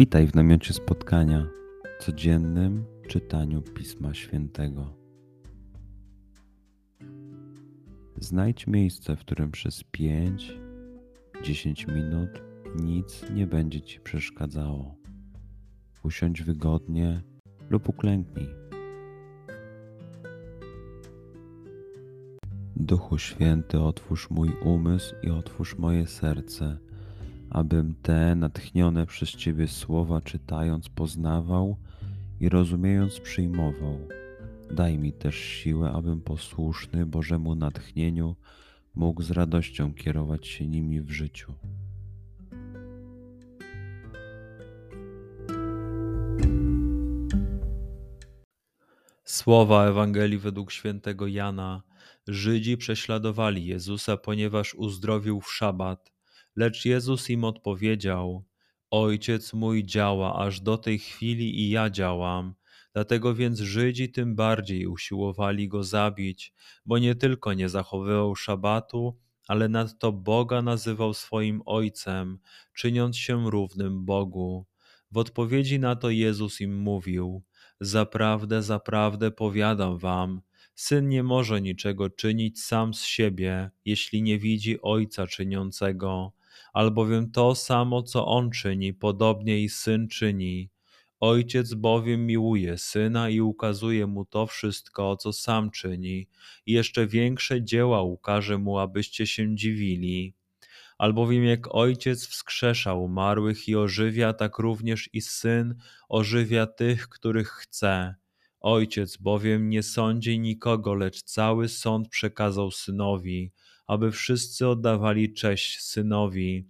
Witaj w namiocie spotkania, codziennym czytaniu Pisma Świętego. Znajdź miejsce, w którym przez 5-10 minut nic nie będzie Ci przeszkadzało. Usiądź wygodnie lub uklęknij. Duchu Święty, otwórz mój umysł i otwórz moje serce, abym te natchnione przez Ciebie słowa czytając poznawał i rozumiejąc przyjmował. Daj mi też siłę, abym posłuszny Bożemu natchnieniu mógł z radością kierować się nimi w życiu. Słowa Ewangelii według świętego Jana. Żydzi prześladowali Jezusa, ponieważ uzdrowił w szabat. Lecz Jezus im odpowiedział: Ojciec mój działa aż do tej chwili i ja działam. Dlatego więc Żydzi tym bardziej usiłowali go zabić, bo nie tylko nie zachowywał szabatu, ale nadto Boga nazywał swoim Ojcem, czyniąc się równym Bogu. W odpowiedzi na to Jezus im mówił: Zaprawdę, zaprawdę powiadam wam, Syn nie może niczego czynić sam z siebie, jeśli nie widzi Ojca czyniącego, albowiem to samo, co On czyni, podobnie i Syn czyni. Ojciec bowiem miłuje Syna i ukazuje Mu to wszystko, co Sam czyni, i jeszcze większe dzieła ukaże Mu, abyście się dziwili. Albowiem jak Ojciec wskrzesza umarłych i ożywia, tak również i Syn ożywia tych, których chce. Ojciec bowiem nie sądzi nikogo, lecz cały sąd przekazał Synowi, aby wszyscy oddawali cześć Synowi,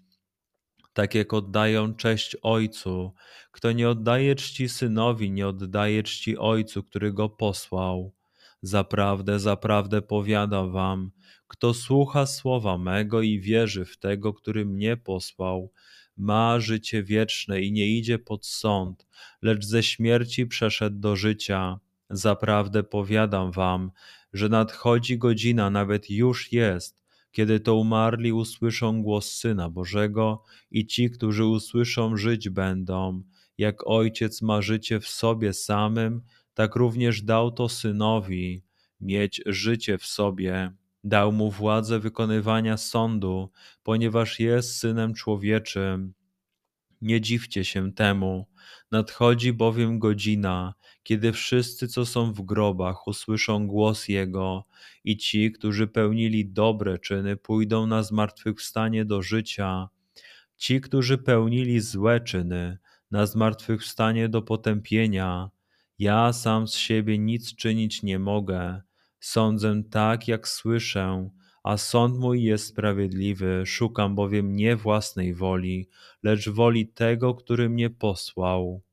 tak jak oddają cześć Ojcu. Kto nie oddaje czci Synowi, nie oddaje czci Ojcu, który go posłał. Zaprawdę, zaprawdę powiadam wam, kto słucha słowa mego i wierzy w tego, który mnie posłał, ma życie wieczne i nie idzie pod sąd, lecz ze śmierci przeszedł do życia. Zaprawdę powiadam wam, że nadchodzi godzina, nawet już jest, kiedy to umarli usłyszą głos Syna Bożego i ci, którzy usłyszą, żyć będą. Jak Ojciec ma życie w sobie samym, tak również dał to Synowi mieć życie w sobie. Dał mu władzę wykonywania sądu, ponieważ jest Synem Człowieczym. Nie dziwcie się temu, nadchodzi bowiem godzina, kiedy wszyscy, co są w grobach, usłyszą głos Jego i ci, którzy pełnili dobre czyny, pójdą na zmartwychwstanie do życia. Ci, którzy pełnili złe czyny, na zmartwychwstanie do potępienia. Ja sam z siebie nic czynić nie mogę. Sądzę tak, jak słyszę, a sąd mój jest sprawiedliwy. Szukam bowiem nie własnej woli, lecz woli tego, który mnie posłał.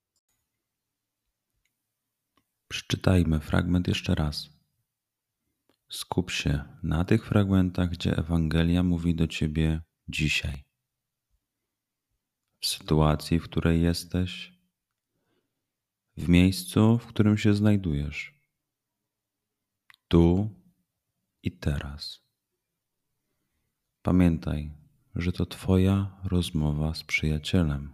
Przeczytajmy fragment jeszcze raz. Skup się na tych fragmentach, gdzie Ewangelia mówi do Ciebie dzisiaj. W sytuacji, w której jesteś, w miejscu, w którym się znajdujesz, tu i teraz. Pamiętaj, że to Twoja rozmowa z przyjacielem.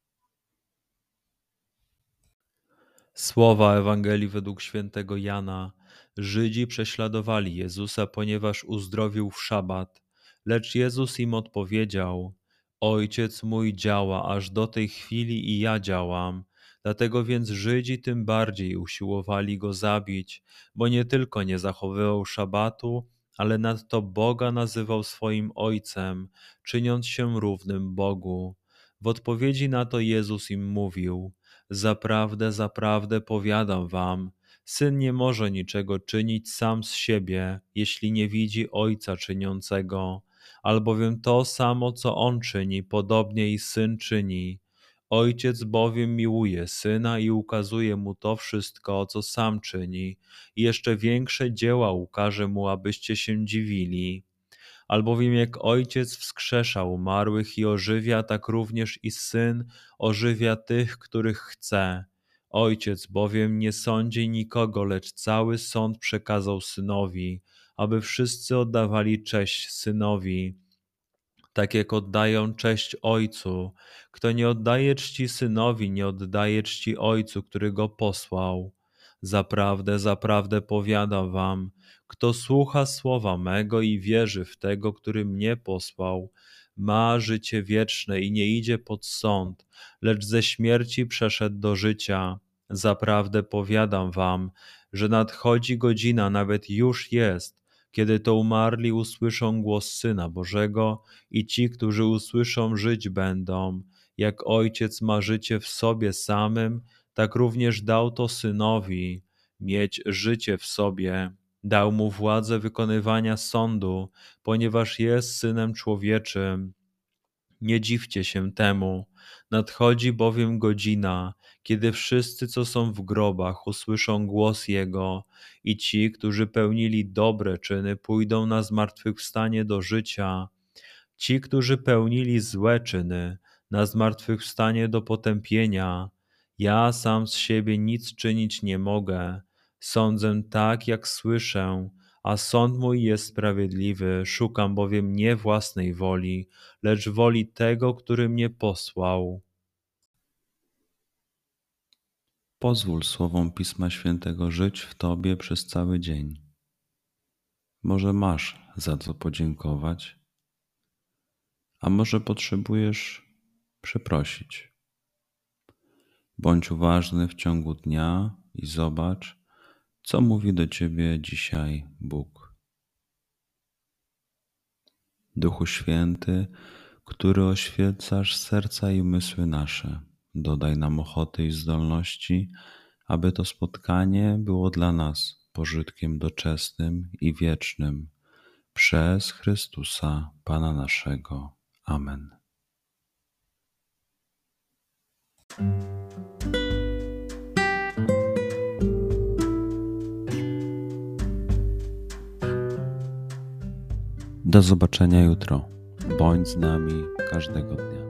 Słowa Ewangelii według świętego Jana. Żydzi prześladowali Jezusa, ponieważ uzdrowił w szabat. Lecz Jezus im odpowiedział: Ojciec mój działa aż do tej chwili i ja działam. Dlatego więc Żydzi tym bardziej usiłowali go zabić, bo nie tylko nie zachowywał szabatu, ale nadto Boga nazywał swoim Ojcem, czyniąc się równym Bogu. W odpowiedzi na to Jezus im mówił: Zaprawdę, zaprawdę powiadam wam, Syn nie może niczego czynić sam z siebie, jeśli nie widzi Ojca czyniącego, albowiem to samo, co On czyni, podobnie i Syn czyni. Ojciec bowiem miłuje Syna i ukazuje Mu to wszystko, co Sam czyni, i jeszcze większe dzieła ukaże Mu, abyście się dziwili. Albowiem jak Ojciec wskrzesza umarłych i ożywia, tak również i Syn ożywia tych, których chce. Ojciec bowiem nie sądzi nikogo, lecz cały sąd przekazał Synowi, aby wszyscy oddawali cześć Synowi, tak jak oddają cześć ojcu. Kto nie oddaje czci synowi, nie oddaje czci ojcu, który go posłał. Zaprawdę, zaprawdę powiadam wam, kto słucha słowa mego i wierzy w tego, który mnie posłał, ma życie wieczne i nie idzie pod sąd, lecz ze śmierci przeszedł do życia. Zaprawdę powiadam wam, że nadchodzi godzina, nawet już jest, kiedy to umarli usłyszą głos Syna Bożego i ci, którzy usłyszą, żyć będą. Jak Ojciec ma życie w sobie samym, tak również dał to Synowi mieć życie w sobie. Dał mu władzę wykonywania sądu, ponieważ jest Synem Człowieczym. Nie dziwcie się temu, nadchodzi bowiem godzina, kiedy wszyscy, co są w grobach, usłyszą głos Jego i ci, którzy pełnili dobre czyny, pójdą na zmartwychwstanie do życia. Ci, którzy pełnili złe czyny, na zmartwychwstanie do potępienia. Ja sam z siebie nic czynić nie mogę. Sądzę tak, jak słyszę, a sąd mój jest sprawiedliwy. Szukam bowiem nie własnej woli, lecz woli tego, który mnie posłał. Pozwól słowom Pisma Świętego żyć w Tobie przez cały dzień. Może masz za co podziękować, a może potrzebujesz przeprosić. Bądź uważny w ciągu dnia i zobacz, co mówi do Ciebie dzisiaj Bóg. Duchu Święty, który oświecasz serca i umysły nasze, dodaj nam ochoty i zdolności, aby to spotkanie było dla nas pożytkiem doczesnym i wiecznym. Przez Chrystusa, Pana naszego. Amen. Do zobaczenia jutro. Bądź z nami każdego dnia.